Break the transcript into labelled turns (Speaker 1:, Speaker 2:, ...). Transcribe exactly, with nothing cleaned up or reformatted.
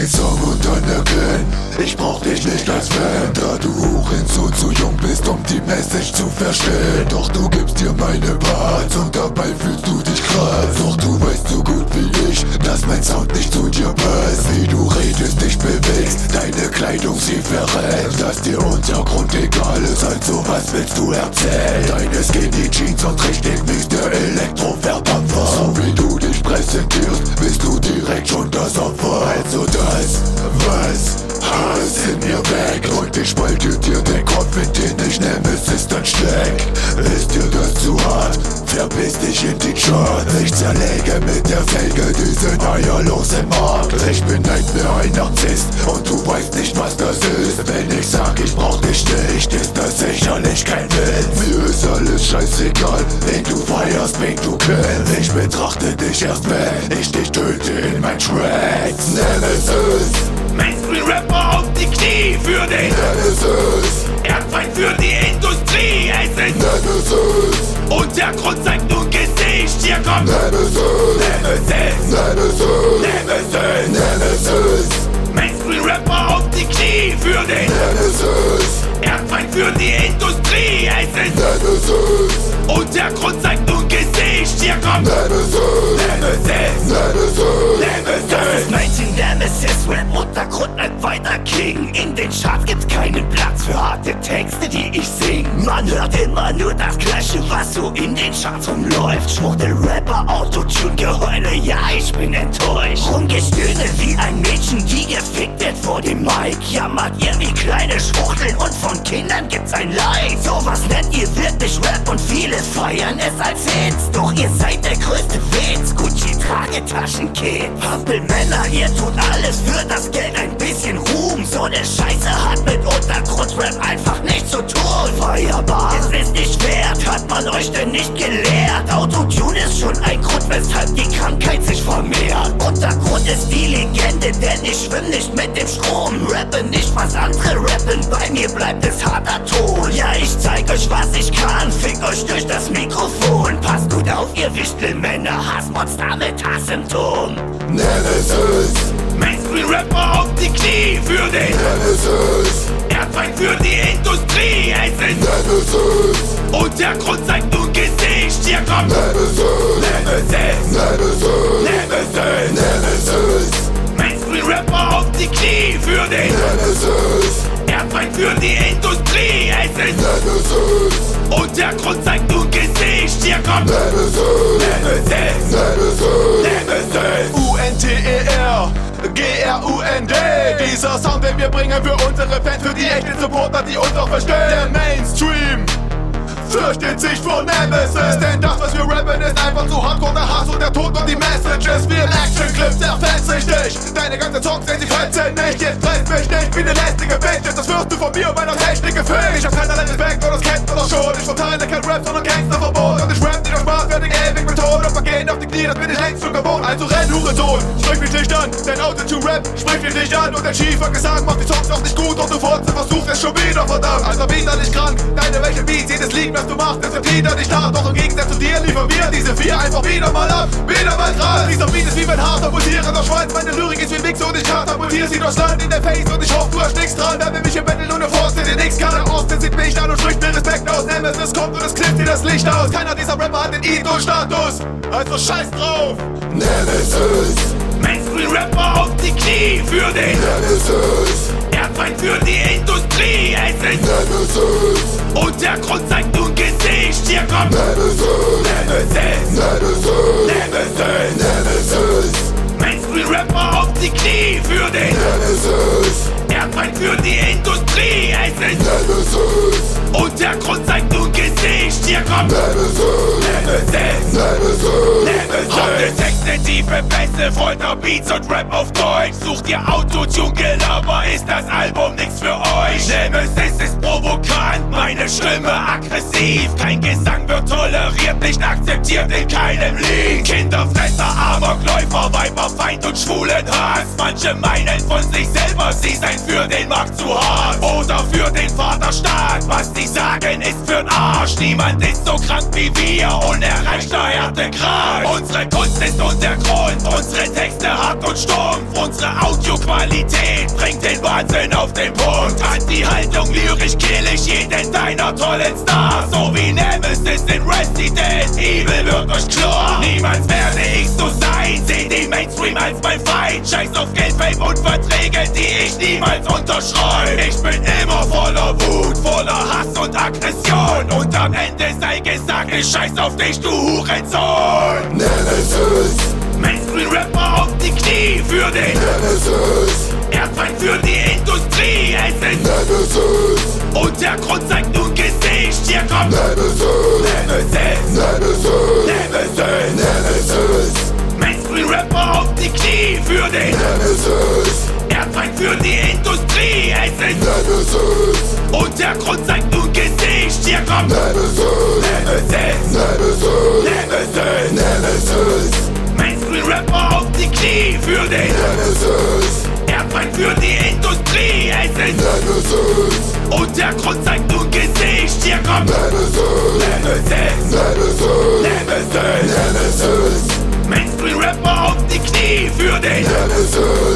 Speaker 1: den Song und dann erkennen, ich brauch dich nicht als Fan, da du Hurensohn zu jung bist, um die Message zu verstehen. Doch du gibst dir meine Parts und dabei fühlst du dich krass. Doch du weißt so gut wie ich, dass mein Sound nicht zu dir passt. Wie du redest, dich bewegst, deine Kleidung sie verrät, dass dir Untergrund egal ist, also was willst du erzählen? Deine Skinny Jeans und richtig mies der Elektroverdampfer. So wie du dich präsentierst, bist du direkt schon das Opfer. Also das, was Hass in mir weg und ich spalte dir den Kopf, in den ich Nemesis dann steck. Ist dir das zu hart? Verpiss dich in die Charts. Ich zerlege mit der Säge diesen eierlosen Markt. Ich bin Nightmare, ein Narzisst und du weißt nicht, was das ist. Wenn ich sag, ich brauch dich nicht, ist das sicherlich kein Witz. Mir ist alles scheißegal, wen du feierst, wen du kennst. Ich betrachte dich erst, wenn ich dich töte in mein Tracks. Nemesis,
Speaker 2: Mainstream-Rapper auf die Knie für den
Speaker 1: Nemesis,
Speaker 2: Erzfeind für die Industrie. Es ist
Speaker 1: Nemesis,
Speaker 2: Untergrund zeigt nun Gesicht. Hier kommt
Speaker 1: Nemesis,
Speaker 2: Nemesis,
Speaker 1: Nemesis,
Speaker 2: Nemesis,
Speaker 1: Nemesis,
Speaker 2: Mainstream-Rapper auf die Knie für den
Speaker 1: Nemesis,
Speaker 2: Erzfeind für die Industrie. Es ist
Speaker 1: Nemesis,
Speaker 2: Untergrund zeigt nun Gesicht. Hier kommt
Speaker 1: Nemesis,
Speaker 2: Nemesis,
Speaker 1: Nemesis.
Speaker 2: Nemesis.
Speaker 3: neunzehn Nemesis, Rap Untergrund bleibt weiter King. In den Charts gibt's keinen Platz für harte Texte, die ich sing. Man hört immer nur das Gleiche, was so in den Charts rumläuft. Schwuchtel Rapper, Autotune, Geheule, ja ich bin enttäuscht. Rumgestöhne wie ein Mädchen, die gefickt wird vor dem Mic. Jammert ihr wie kleine Schwuchteln und von Kindern gibt's ein Like. Sowas nennt ihr wirklich Rap und viele feiern es als Hits. Doch ihr seid der größte Witz, Gucci Tragetaschenkind. Hampelmänner, ihr tut alles für das Geld, ein bisschen Ruhm. So ne Scheiße hat mit Untergrundrap einfach nichts zu tun. Feierbar, es ist nicht wert, hat man euch denn nicht gelehrt? Autotune ist schon ein Grund, weshalb die Krankheit sich vermehrt. Untergrund ist die Legende, denn ich schwimm nicht mit dem Strom. Rappe nicht, was andere rappen, bei mir bleibt es harter Ton. Ja, ich zeig euch, was ich kann, fick euch durch das Mikrofon. Passt gut auf, ihr Wichtelmänner, Hassmonster mit Hasssymptom.
Speaker 1: Nemesis,
Speaker 2: Mainstream-Rapper auf die Knie für den
Speaker 1: Nemesis,
Speaker 2: Erzfeind für die Industrie. Es ist
Speaker 1: Nemesis,
Speaker 2: Untergrund zeigt nun Gesicht. Hier kommt
Speaker 1: Nemesis,
Speaker 2: Nemesis,
Speaker 1: Nemesis,
Speaker 2: Nemesis.
Speaker 1: Nemesis,
Speaker 2: Mainstream-Rapper auf die Knie für den
Speaker 1: Nemesis,
Speaker 2: Erzfeind für die Industrie. Es ist
Speaker 1: Nemesis,
Speaker 2: Untergrund zeigt nun Gesicht. Hier kommt
Speaker 1: Nemesis,
Speaker 2: Nemesis,
Speaker 1: Nemesis,
Speaker 2: Nemesis.
Speaker 4: U N T E R, G R U N D. Dieser Sound, den wir bringen für unsere Fans, für die echten Supporter, die uns auch verstehen. Der Mainstream fürchtet sich vor Nemesis, denn das, was wir rappen, ist einfach zu hardcore. Der Hass und der Tod und die Messages wie ein Action-Clip, der fetzt dich. Deine ganzen Songs, denn sie fetzen nicht. Jetzt presst mich nicht wie eine lästige Bitch. Das wirst du von mir und meiner Technik gefällt. Ich hab keinerlei Respekt, und das kennt man doch schon. Ich verteile kein Rap, sondern Gangsterverbot. Und ich rap nicht aus Spaß, werde ich ewig betont. Und vergehen auf die Knie, das bin ich längst schon gewohnt. Also renn, Hurensohn, sprich mich nicht an. Dein Autotune-Rap spricht mich nicht an. Und dein schiefer Gesang macht die Songs auch nicht gut. Und du Fotze versuchst es schon wieder, verdammt. Also widerlich krank, deine welche Beats, jedes liegt, was du machst, es wird wieder nicht nach. Doch im Gegensatz zu dir liefern wir diese vier einfach wieder mal ab. Wieder mal dran. Dieser Beat ist wie mein harter pulsierender Schwanz. Meine Lyrik ist wie ein Mix und ich katapultiere sie durchs Land in der Face. Und ich hoffe, du hast nichts dran. Wer will mich im Battle nur eine Force, der nix kann. Der Osten sieht mich an und spricht mir Respekt aus. Nemesis kommt und es klippt dir das Licht aus. Keiner dieser Rapper hat den Idol-Status. Also scheiß drauf.
Speaker 1: Nemesis,
Speaker 2: Mainstream-Rapper auf die Knie für den
Speaker 1: Nemesis,
Speaker 2: Erzfeind für die Industrie. Es ist
Speaker 1: Nemesis,
Speaker 2: Untergrund zeigt nun Gesicht. Hier kommt
Speaker 1: Nemesis,
Speaker 2: Nemesis,
Speaker 1: Nemesis,
Speaker 2: Nemesis.
Speaker 1: Nemesis,
Speaker 2: Mainstream-Rapper auf die Knie für den
Speaker 1: Nemesis,
Speaker 2: Erzfeind für die Industrie. Es ist
Speaker 1: Nemesis,
Speaker 2: Untergrund zeigt nun Gesicht. Hier kommt
Speaker 1: Nemesis,
Speaker 2: Nemesis,
Speaker 1: Nemesis,
Speaker 2: Nemesis. Harte Texte, tiefe Bässe, Folterbeats und Rap auf Deutsch. Sucht ihr Autotune-Gelaber, ist das Album nix für euch. Nemesis ist provokant, meine Stimme aggressiv. Kein Gesang wird toleriert, nicht akzeptiert in keinem Lied. Kinderfresser, Amokläufer, Weiberfeind und Schwulenhass. Manche meinen von sich selber, sie seien für den Markt zu hart oder für den Vaterstaat. Was sie sagen ist für'n Arsch, niemand ist so krank wie wir unerreichter Härtegrad. Unsere Kunst ist Untergrund, unsere Texte hart und stumpf. Unsere Audioqualität bringt den Wahnsinn auf den Punkt. Anti-Haltung, lyrisch kill ich jeden deiner tollen Stars. So wie Nemesis in Resident Evil wird euch klar. Niemals werde ich so sein, seh den Mainstream als mein Feind. Scheiß auf Geld, Fame und Verträge, die ich niemals unterschreibe. Ich bin immer voller Wut, voller Hass und Aggression. Und am Ende sei gesagt, ich scheiß auf dich, du Hurensohn.
Speaker 1: Nemesis,
Speaker 2: Mainstream-Rapper auf die Knie für den
Speaker 1: Nemesis,
Speaker 2: Erzfeind für die Industrie. Es ist
Speaker 1: Nemesis,
Speaker 2: und der Grund zeigt nun Gesicht. Hier kommt
Speaker 1: Nemesis,
Speaker 2: Nemesis,
Speaker 1: Nemesis,
Speaker 2: Nemesis,
Speaker 1: Nemesis,
Speaker 2: Mainstream-Rapper auf die Knie für den
Speaker 1: Nemesis,
Speaker 2: Erzfeind für die Industrie. Es ist
Speaker 1: Nemesis,
Speaker 2: und der Grund zeigt nun Gesicht. Hier kommt
Speaker 1: Nemesis,
Speaker 2: Nemesis,
Speaker 1: Nemesis,
Speaker 2: Nemesis,
Speaker 1: Nemesis,
Speaker 2: Mainstream-Rapper auf die Knie für den
Speaker 1: Nemesis,
Speaker 2: Erzfeind für die Industrie. Es ist
Speaker 1: Nemesis,
Speaker 2: und der Grund zeigt nun Gesicht. Hier kommt
Speaker 1: Nemesis,
Speaker 2: Nemesis,
Speaker 1: Nemesis,
Speaker 2: Nemesis,
Speaker 1: Nemesis,
Speaker 2: Mainstream-Rapper auf die Knie für den
Speaker 1: Nemesis,